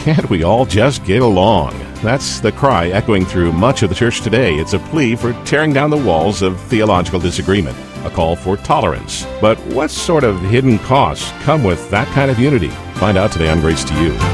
Can't we all just get along? That's the cry echoing through much of the church today. It's a plea for tearing down the walls of theological disagreement, a call for tolerance. But what sort of hidden costs come with that kind of unity? Find out today on Grace to You.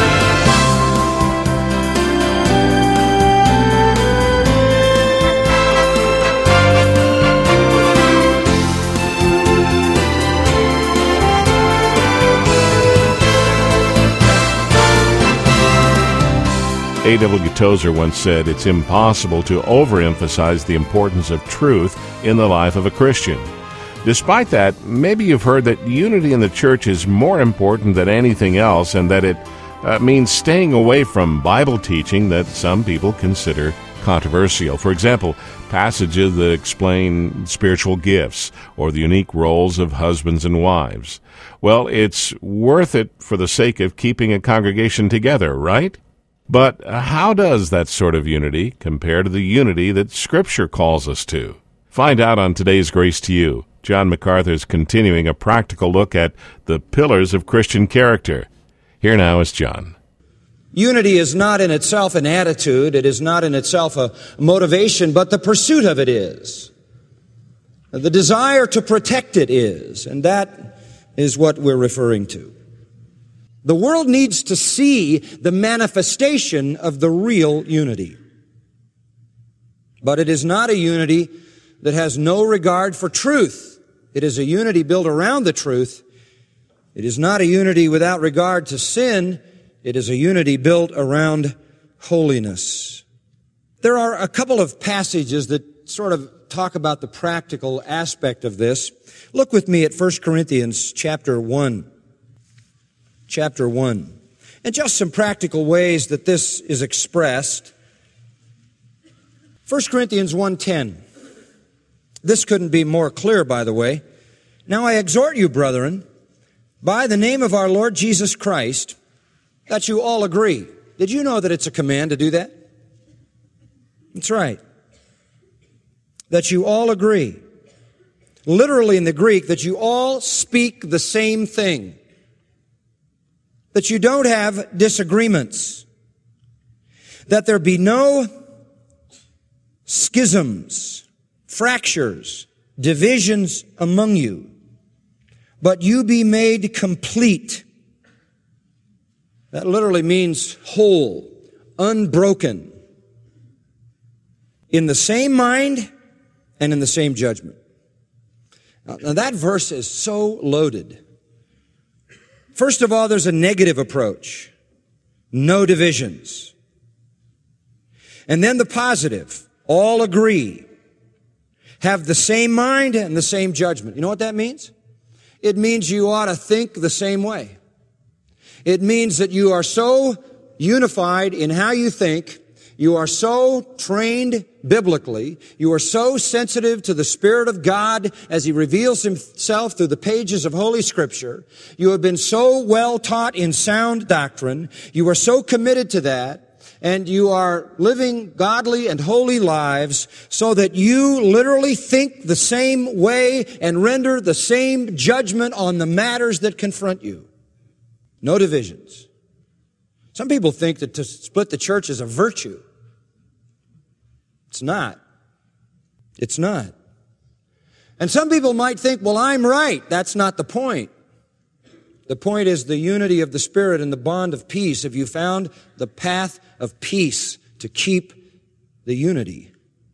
A.W. Tozer once said, "It's impossible to overemphasize the importance of truth in the life of a Christian." Despite that, maybe you've heard that unity in the church is more important than anything else, and that it means staying away from Bible teaching that some people consider controversial. For example, passages that explain spiritual gifts or the unique roles of husbands and wives. Well, it's worth it for the sake of keeping a congregation together, right? But how does that sort of unity compare to the unity that Scripture calls us to? Find out on today's Grace to You. John MacArthur is continuing a practical look at the pillars of Christian character. Here now is John. Unity is not in itself an attitude. It is not in itself a motivation, but the pursuit of it is. The desire to protect it is, and that is what we're referring to. The world needs to see the manifestation of the real unity. But it is not a unity that has no regard for truth. It is a unity built around the truth. It is not a unity without regard to sin. It is a unity built around holiness. There are a couple of passages that sort of talk about the practical aspect of this. Look with me at 1 Corinthians chapter 1. Chapter 1. And just some practical ways that this is expressed. 1 Corinthians 1:10. This couldn't be more clear, by the way. "Now I exhort you, brethren, by the name of our Lord Jesus Christ, that you all agree." Did you know that it's a command to do that? That's right. That you all agree. Literally in the Greek, that you all speak the same thing. That you don't have disagreements. That there be no schisms, fractures, divisions among you, but you be made complete. That literally means whole, unbroken, in the same mind and in the same judgment. Now that verse is so loaded. First of all, there's a negative approach. No divisions. And then the positive. All agree. Have the same mind and the same judgment. You know what that means? It means you ought to think the same way. It means that you are so unified in how you think. You are so trained biblically. You are so sensitive to the Spirit of God as He reveals Himself through the pages of Holy Scripture. You have been so well taught in sound doctrine. You are so committed to that. And you are living godly and holy lives so that you literally think the same way and render the same judgment on the matters that confront you. No divisions. Some people think that to split the church is a virtue. It's not. It's not. And some people might think, well, I'm right. That's not the point. The point is the unity of the Spirit and the bond of peace. Have you found the path of peace to keep the unity?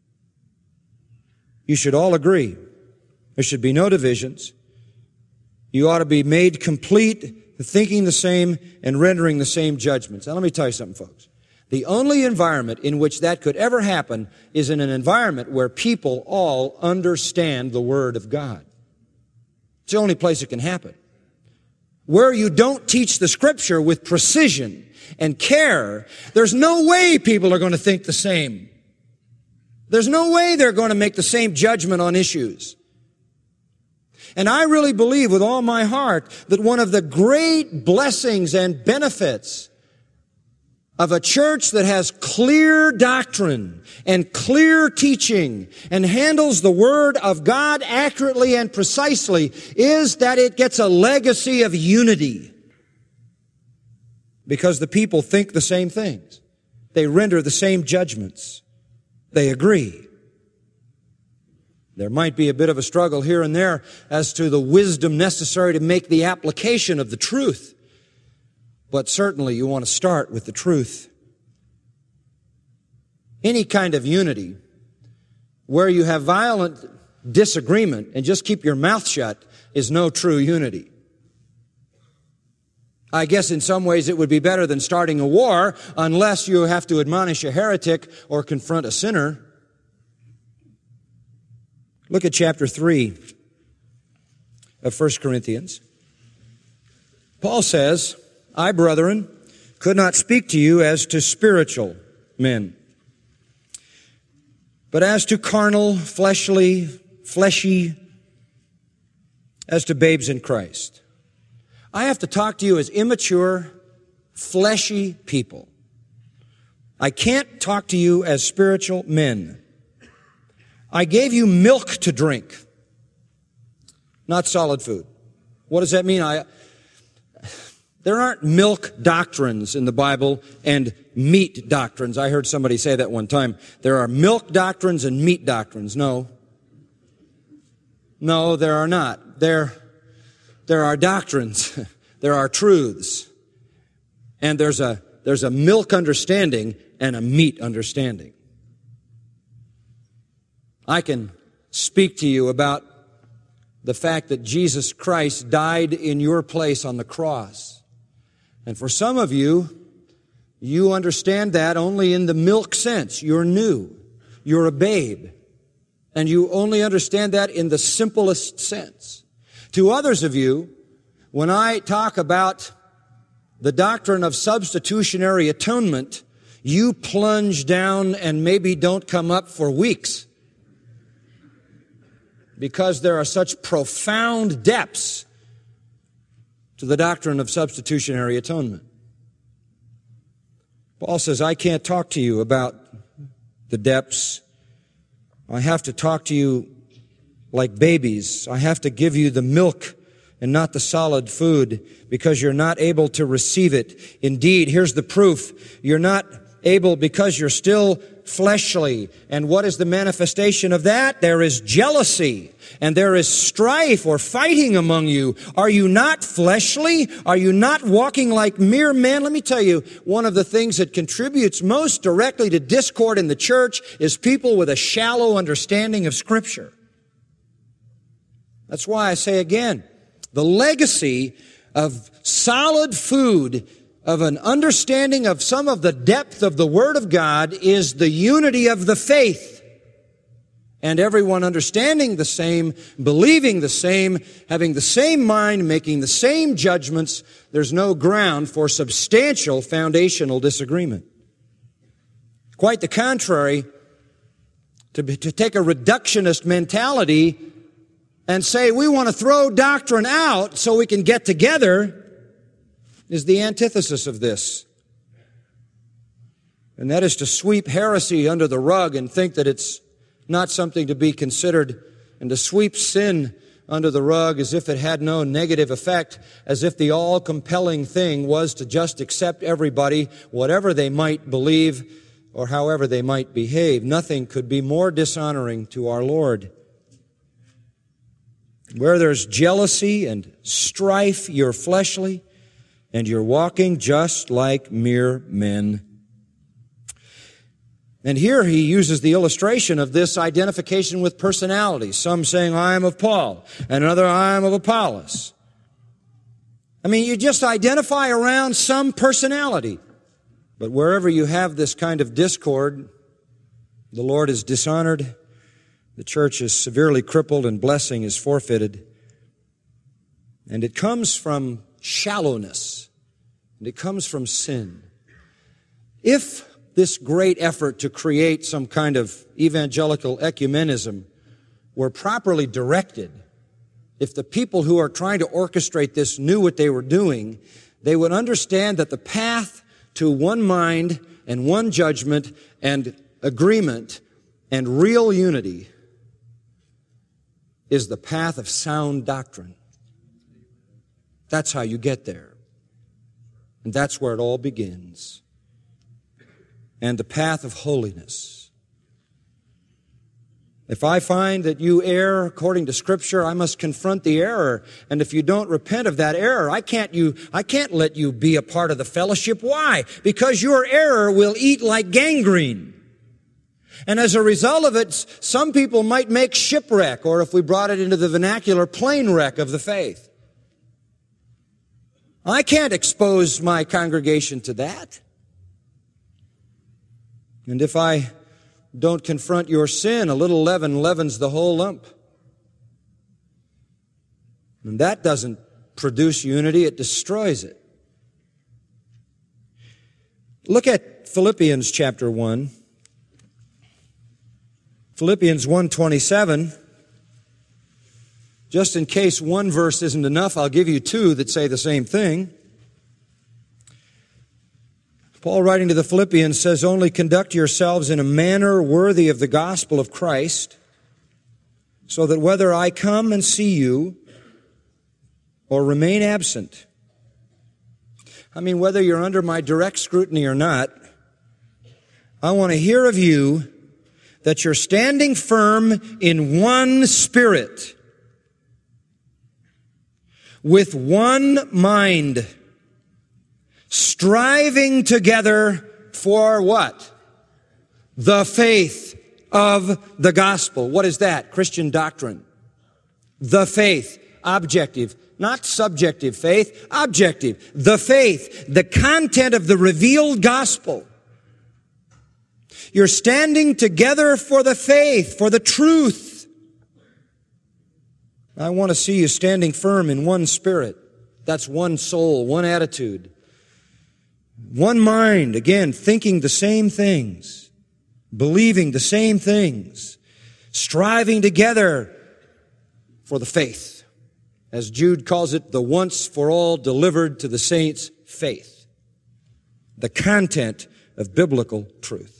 You should all agree. There should be no divisions. You ought to be made complete, thinking the same and rendering the same judgments. Now let me tell you something, folks. The only environment in which that could ever happen is in an environment where people all understand the Word of God. It's the only place it can happen. Where you don't teach the Scripture with precision and care, there's no way people are going to think the same. There's no way they're going to make the same judgment on issues. And I really believe with all my heart that one of the great blessings and benefits of a church that has clear doctrine and clear teaching and handles the Word of God accurately and precisely is that it gets a legacy of unity. because the people think the same things. They render the same judgments. They agree. There might be a bit of a struggle here and there as to the wisdom necessary to make the application of the truth. But certainly you want to start with the truth. Any kind of unity where you have violent disagreement and just keep your mouth shut is no true unity. I guess in some ways it would be better than starting a war unless you have to admonish a heretic or confront a sinner. Look at chapter 3 of 1 Corinthians. Paul says, I, brethren, could not speak to you as to spiritual men, but as to carnal, fleshy, as to babes in Christ. I have to talk to you as immature, fleshy people. I can't talk to you as spiritual men. I gave you milk to drink, not solid food. What does that mean? There aren't milk doctrines in the Bible and meat doctrines. I heard somebody say that one time. There are milk doctrines and meat doctrines. No, there are not. There are doctrines. There are truths. And there's a milk understanding and a meat understanding. I can speak to you about the fact that Jesus Christ died in your place on the cross. And for some of you, you understand that only in the milk sense. You're new. You're a babe. And you only understand that in the simplest sense. To others of you, when I talk about the doctrine of substitutionary atonement, you plunge down and maybe don't come up for weeks, because there are such profound depths to the doctrine of substitutionary atonement. Paul says, I can't talk to you about the depths. I have to talk to you like babies. I have to give you the milk and not the solid food, because you're not able to receive it. Indeed, here's the proof. You're not able because you're still fleshly. And what is the manifestation of that? There is jealousy, and there is strife or fighting among you. Are you not fleshly? Are you not walking like mere men? Let me tell you, one of the things that contributes most directly to discord in the church is people with a shallow understanding of Scripture. That's why I say again, the legacy of solid food, of an understanding of some of the depth of the Word of God, is the unity of the faith. And everyone understanding the same, believing the same, having the same mind, making the same judgments. There's no ground for substantial foundational disagreement. Quite the contrary, to take a reductionist mentality and say we want to throw doctrine out so we can get together is the antithesis of this. And that is to sweep heresy under the rug and think that it's not something to be considered, and to sweep sin under the rug as if it had no negative effect, as if the all-compelling thing was to just accept everybody, whatever they might believe or however they might behave. Nothing could be more dishonoring to our Lord. Where there's jealousy and strife, you're fleshly, and you're walking just like mere men. And here he uses the illustration of this identification with personalities. Some saying, I am of Paul, and another, I am of Apollos. I mean, you just identify around some personality. But wherever you have this kind of discord, the Lord is dishonored, the church is severely crippled, and blessing is forfeited. And it comes from shallowness, and it comes from sin. If this great effort to create some kind of evangelical ecumenism were properly directed, if the people who are trying to orchestrate this knew what they were doing, they would understand that the path to one mind and one judgment and agreement and real unity is the path of sound doctrine. That's how you get there. And that's where it all begins. And the path of holiness. If I find that you err according to Scripture, I must confront the error. And if you don't repent of that error, I can't let you be a part of the fellowship. Why? Because your error will eat like gangrene. And as a result of it, some people might make shipwreck, or if we brought it into the vernacular, plane wreck of the faith. I can't expose my congregation to that. And if I don't confront your sin, a little leaven leavens the whole lump. And that doesn't produce unity, it destroys it. Look at Philippians chapter 1. Philippians 1:27. Just in case one verse isn't enough, I'll give you two that say the same thing. Paul, writing to the Philippians, says, "Only conduct yourselves in a manner worthy of the gospel of Christ, so that whether I come and see you or remain absent," I mean, whether you're under my direct scrutiny or not, I want to hear of you that you're standing firm in one spirit, with one mind, striving together for what? The faith of the gospel. What is that? Christian doctrine. The faith. Objective. Not subjective faith. Objective. The faith. The content of the revealed gospel. You're standing together for the faith, for the truth. I want to see you standing firm in one spirit. That's one soul, one attitude. One mind, again, thinking the same things, believing the same things, striving together for the faith. As Jude calls it, the once for all delivered to the saints faith. The content of biblical truth.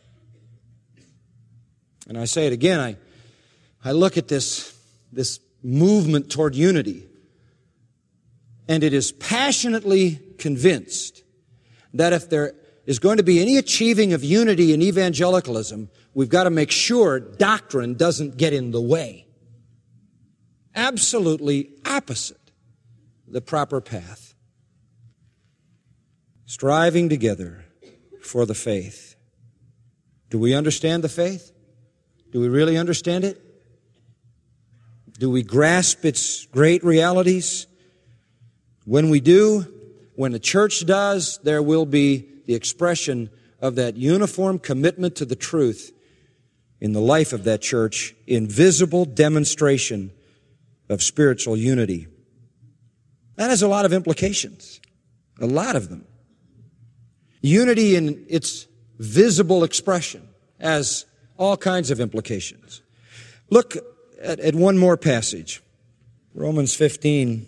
And I say it again, I look at this movement toward unity, and it is passionately convinced that if there is going to be any achieving of unity in evangelicalism, we've got to make sure doctrine doesn't get in the way. Absolutely opposite the proper path. Striving together for the faith. Do we understand the faith? Do we really understand it? Do we grasp its great realities? When we do, when the church does, there will be the expression of that uniform commitment to the truth in the life of that church, in visible demonstration of spiritual unity. That has a lot of implications, a lot of them. Unity in its visible expression has all kinds of implications. Look at one more passage, Romans 15,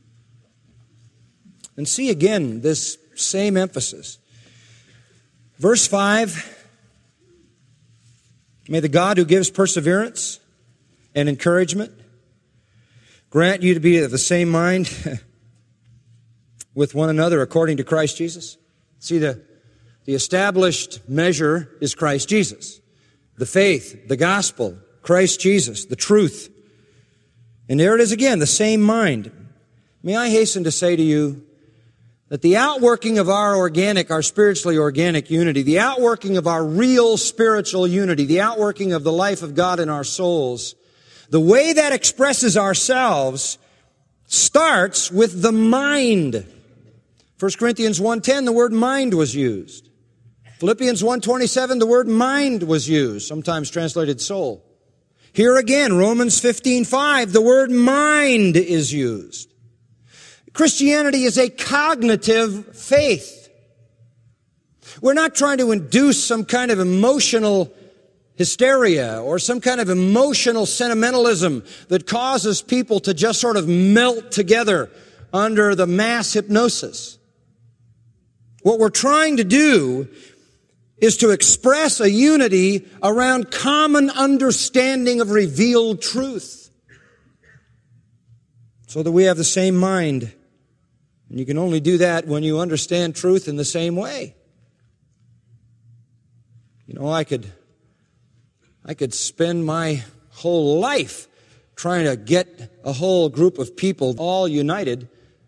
and see again this same emphasis. Verse 5, "May the God who gives perseverance and encouragement grant you to be of the same mind with one another according to Christ Jesus." See, the established measure is Christ Jesus. The faith, the gospel, Christ Jesus, the truth. And there it is again, the same mind. May I hasten to say to you that the outworking of our spiritually organic unity, the outworking of our real spiritual unity, the outworking of the life of God in our souls, the way that expresses ourselves starts with the mind. 1 Corinthians 1:10, the word mind was used. Philippians 1:27, the word mind was used, sometimes translated soul. Here again, Romans 15:5, the word mind is used. Christianity is a cognitive faith. We're not trying to induce some kind of emotional hysteria or some kind of emotional sentimentalism that causes people to just sort of melt together under the mass hypnosis. What we're trying to do is to express a unity around common understanding of revealed truth, so that we have the same mind And you can only do that when you understand truth in the same way. You know, I could spend my whole life trying to get a whole group of people all united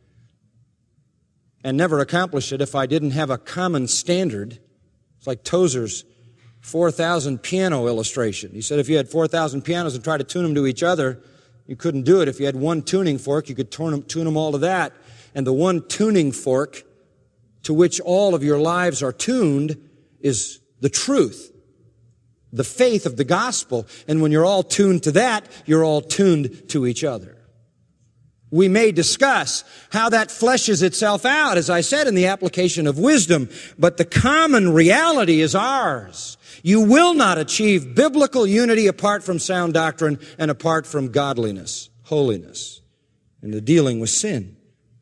and never accomplish it if I didn't have a common standard. It's like Tozer's 4,000 piano illustration. He said if you had 4,000 pianos and tried to tune them to each other, you couldn't do it. If you had one tuning fork, you could tune them all to that. And the one tuning fork to which all of your lives are tuned is the truth, the faith of the gospel. And when you're all tuned to that, you're all tuned to each other. We may discuss how that fleshes itself out, as I said, in the application of wisdom, but the common reality is ours. You will not achieve biblical unity apart from sound doctrine and apart from godliness, holiness, and the dealing with sin.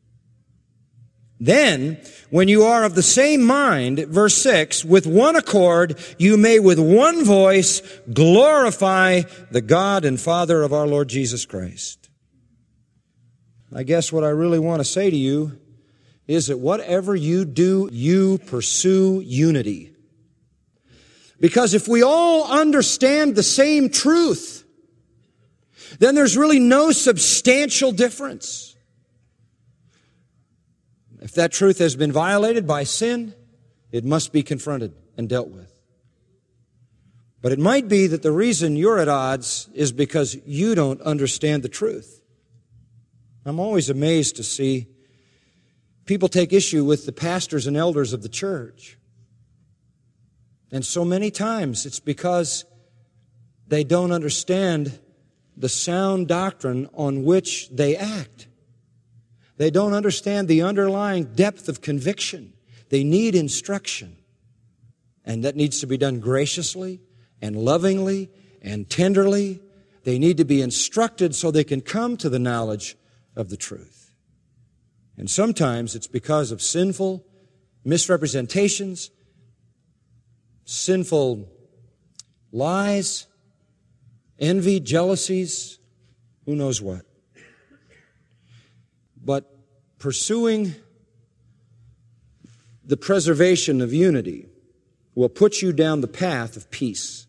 Then, when you are of the same mind, verse 6, with one accord, you may with one voice glorify the God and Father of our Lord Jesus Christ. I guess what I really want to say to you is that whatever you do, you pursue unity. Because if we all understand the same truth, then there's really no substantial difference. If that truth has been violated by sin, it must be confronted and dealt with. But it might be that the reason you're at odds is because you don't understand the truth. I'm always amazed to see people take issue with the pastors and elders of the church. And so many times it's because they don't understand the sound doctrine on which they act. They don't understand the underlying depth of conviction. They need instruction. And that needs to be done graciously and lovingly and tenderly. They need to be instructed so they can come to the knowledge of the truth. And sometimes it's because of sinful misrepresentations, sinful lies, envy, jealousies, who knows what. But pursuing the preservation of unity will put you down the path of peace.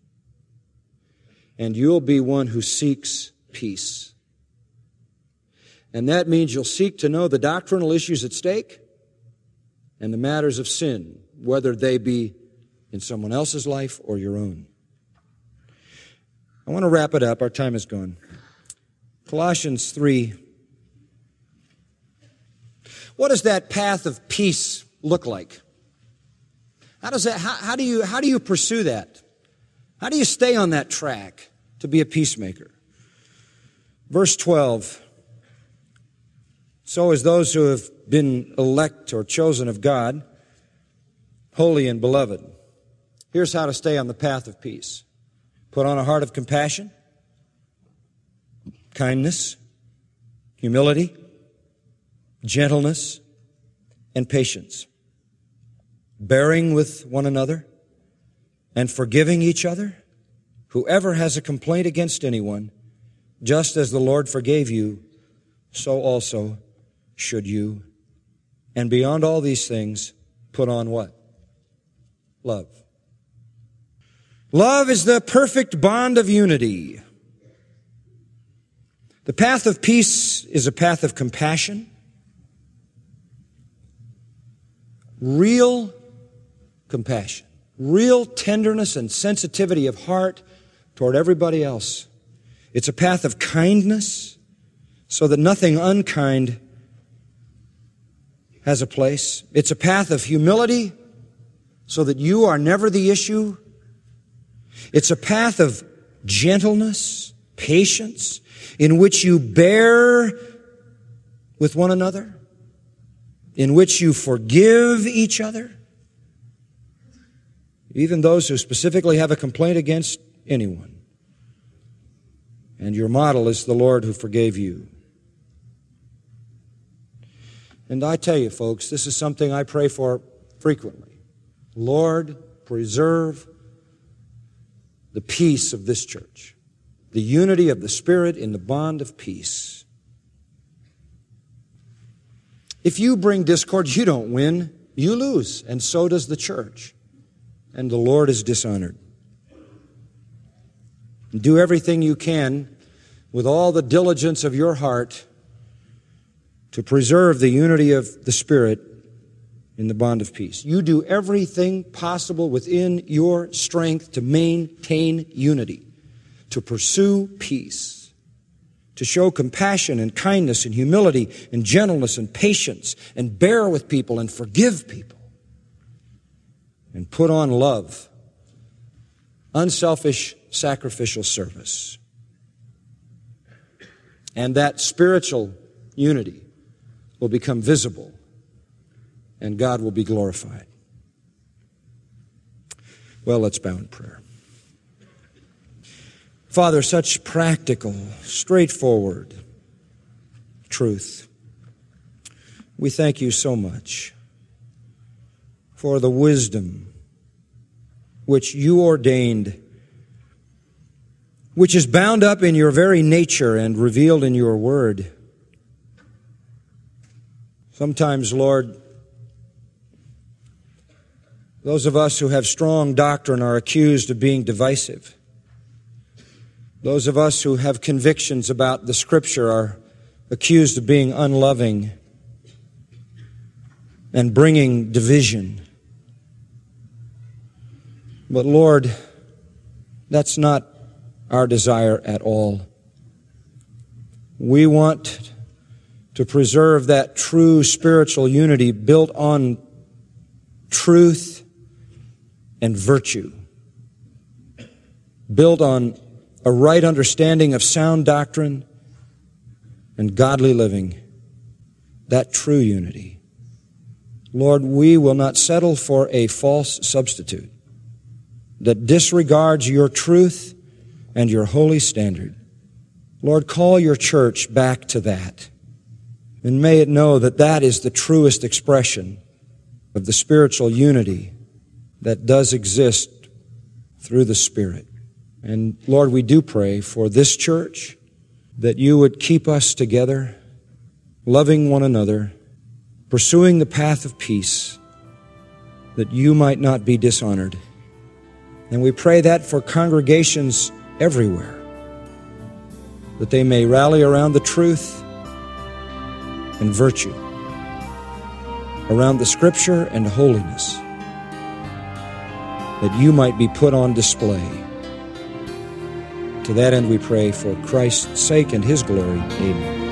And you'll be one who seeks peace. And that means you'll seek to know the doctrinal issues at stake and the matters of sin, whether they be in someone else's life or your own. I want to wrap it up. Our time is gone. Colossians 3. What does that path of peace look like? How do you pursue that? How do you stay on that track to be a peacemaker? Verse 12. So as those who have been elect or chosen of God, holy and beloved. Here's how to stay on the path of peace. Put on a heart of compassion, kindness, humility, gentleness, and patience. Bearing with one another and forgiving each other. Whoever has a complaint against anyone, just as the Lord forgave you, so also should you. And beyond all these things, put on what? Love. Love is the perfect bond of unity. The path of peace is a path of compassion, real compassion, real tenderness and sensitivity of heart toward everybody else. It's a path of kindness so that nothing unkind has a place. It's a path of humility so that you are never the issue. It's a path of gentleness, patience, in which you bear with one another, in which you forgive each other, even those who specifically have a complaint against anyone. And your model is the Lord who forgave you. And I tell you, folks, this is something I pray for frequently. Lord, preserve the peace of this church, the unity of the Spirit in the bond of peace. If you bring discord, you don't win, you lose, and so does the church. And the Lord is dishonored. Do everything you can with all the diligence of your heart to preserve the unity of the Spirit in the bond of peace. You do everything possible within your strength to maintain unity, to pursue peace, to show compassion and kindness and humility and gentleness and patience and bear with people and forgive people and put on love, unselfish sacrificial service. And that spiritual unity will become visible and God will be glorified. Well, let's bow in prayer. Father, such practical, straightforward truth. We thank you so much for the wisdom which you ordained, which is bound up in your very nature and revealed in your word. Sometimes, Lord, those of us who have strong doctrine are accused of being divisive. Those of us who have convictions about the Scripture are accused of being unloving and bringing division. But Lord, that's not our desire at all. We want to preserve that true spiritual unity built on truth and virtue, built on a right understanding of sound doctrine and godly living, that true unity. Lord, we will not settle for a false substitute that disregards your truth and your holy standard. Lord, call your church back to that. And may it know that that is the truest expression of the spiritual unity that does exist through the Spirit. And Lord, we do pray for this church that you would keep us together, loving one another, pursuing the path of peace, that you might not be dishonored. And we pray that for congregations everywhere, that they may rally around the truth and virtue, around the Scripture and holiness, that you might be put on display. To that end we pray for Christ's sake and His glory. Amen.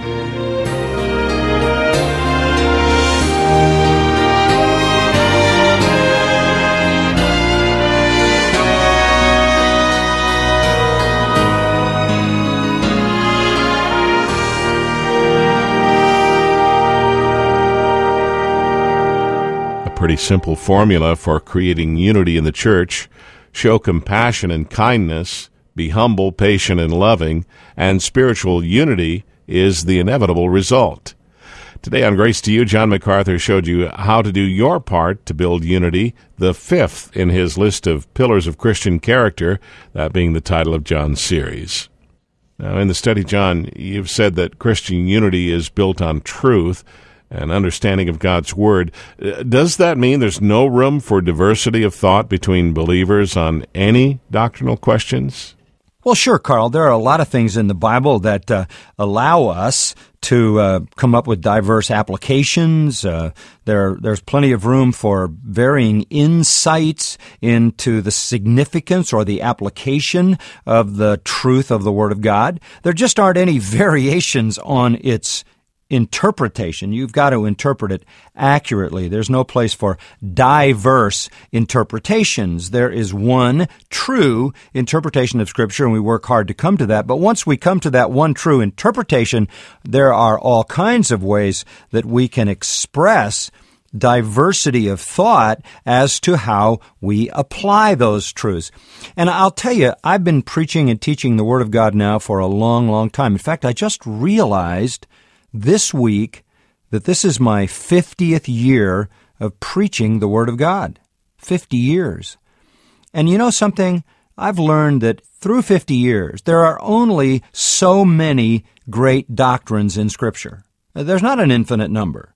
Pretty simple formula for creating unity in the church: show compassion and kindness, be humble, patient, and loving, and spiritual unity is the inevitable result. Today on Grace to You, John MacArthur showed you how to do your part to build unity, the fifth in his list of pillars of Christian character, that being the title of John's series. Now, in the study, John, you've said that Christian unity is built on truth and understanding of God's Word. Does that mean there's no room for diversity of thought between believers on any doctrinal questions? Well, sure, Carl. There are a lot of things in the Bible that allow us to come up with diverse applications. There's plenty of room for varying insights into the significance or the application of the truth of the Word of God. There just aren't any variations on its interpretation. You've got to interpret it accurately. There's no place for diverse interpretations. There is one true interpretation of Scripture, and we work hard to come to that. But once we come to that one true interpretation, there are all kinds of ways that we can express diversity of thought as to how we apply those truths. And I'll tell you, I've been preaching and teaching the Word of God now for a long, long time. In fact, I just realized this week that this is my 50th year of preaching the Word of God. 50 years. And you know something? I've learned that through 50 years, there are only so many great doctrines in Scripture. There's not an infinite number.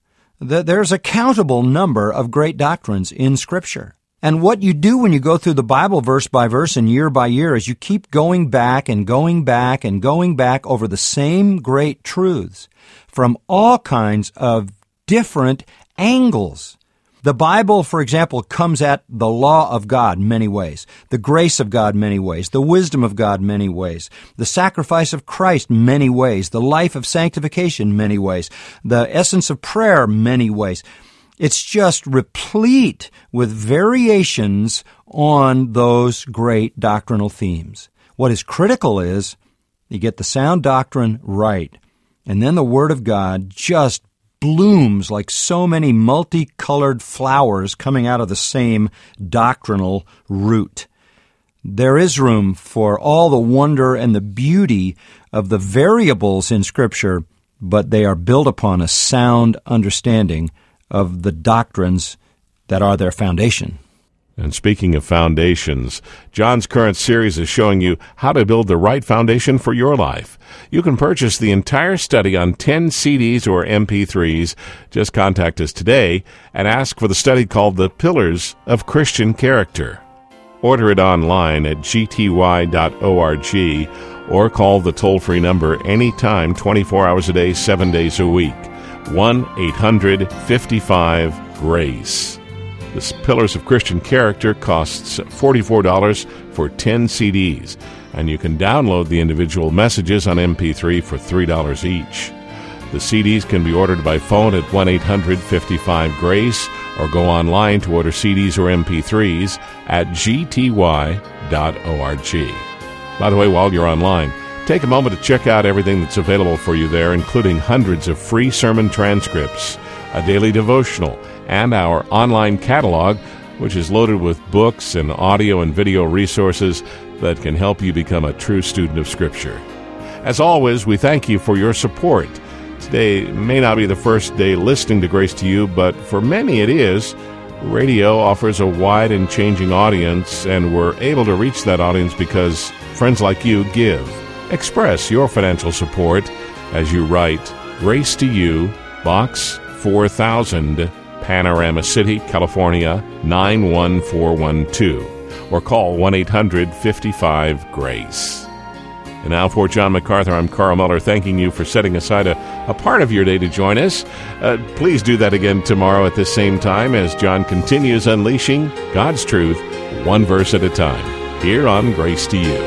There's a countable number of great doctrines in Scripture. And what you do when you go through the Bible verse by verse and year by year is you keep going back and going back and going back over the same great truths from all kinds of different angles. The Bible, for example, comes at the law of God many ways, the grace of God many ways, the wisdom of God many ways, the sacrifice of Christ many ways, the life of sanctification many ways, the essence of prayer many ways. It's just replete with variations on those great doctrinal themes. What is critical is you get the sound doctrine right, and then the Word of God just blooms like so many multicolored flowers coming out of the same doctrinal root. There is room for all the wonder and the beauty of the variables in Scripture, but they are built upon a sound understanding of the doctrines that are their foundation. And speaking of foundations, John's current series is showing you how to build the right foundation for your life. You can purchase the entire study on 10 CDs or MP3s. Just contact us today and ask for the study called The Pillars of Christian Character. Order it online at gty.org or call the toll-free number anytime, 24 hours a day, 7 days a week. 1-800-55-GRACE. This Pillars of Christian Character costs $44 for 10 CDs, and you can download the individual messages on MP3 for $3 each. The CDs can be ordered by phone at 1-800-55-GRACE or go online to order CDs or MP3s at gty.org. By the way, while you're online, take a moment to check out everything that's available for you there, including hundreds of free sermon transcripts, a daily devotional, and our online catalog, which is loaded with books and audio and video resources that can help you become a true student of Scripture. As always, we thank you for your support. Today may not be the first day listening to Grace to You, but for many it is. Radio offers a wide and changing audience, and we're able to reach that audience because friends like you give. Express your financial support as you write Grace to You, Box 4000, Panorama City, California, 91412, or call 1-800-55-GRACE. And now for John MacArthur, I'm Carl Miller, thanking you for setting aside a part of your day to join us. Please do that again tomorrow at the same time as John continues unleashing God's truth, one verse at a time, here on Grace to You.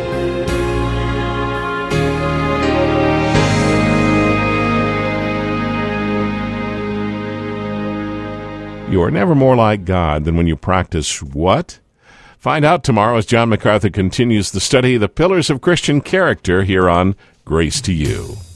You are never more like God than when you practice what? Find out tomorrow as John MacArthur continues the study of the Pillars of Christian Character here on Grace to You.